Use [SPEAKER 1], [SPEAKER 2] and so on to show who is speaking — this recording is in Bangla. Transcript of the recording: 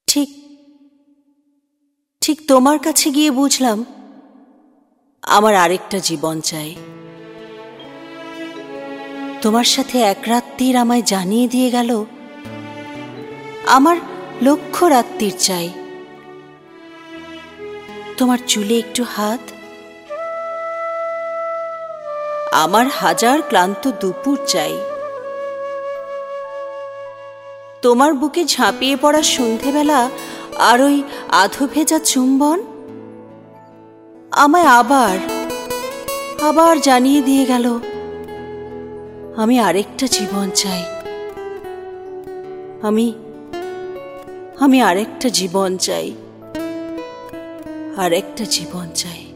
[SPEAKER 1] ঠিক ঠিক তোমার কাছে গিয়ে বুঝলাম আমার আরেকটা জীবন চাই। তোমার সাথে এক রাত্রির আমায় জানিয়ে দিয়ে গেল আমার লক্ষ রাত্রির চাই। তোমার চুলে একটু হাত, আমার হাজার ক্লান্ত দুপুর চাই। তোমার বুকে ঝাঁপিয়ে পড়া সন্ধেবেলা আর ওই আধো ভেজা চুম্বন আমায় আবার আবার জানিয়ে দিয়ে গেল আমি আরেকটা জীবন চাই। আমি আরেকটা জীবন চাই, আরেকটা জীবন চাই।